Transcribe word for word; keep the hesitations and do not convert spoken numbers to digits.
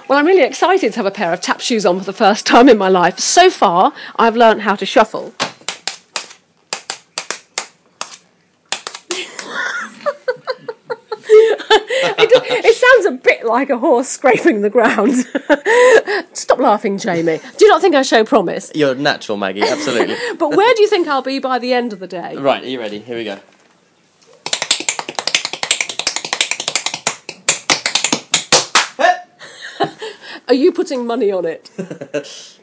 Well, I'm really excited to have a pair of tap shoes on for the first time in my life. So far, I've learnt how to shuffle. it, it sounds a bit like a horse scraping the ground. Stop laughing, Jamie. Do you not think I show promise? You're natural, Maggie, absolutely. But where do you think I'll be by the end of the day? Right, are you ready? Here we go. Are you putting money on it?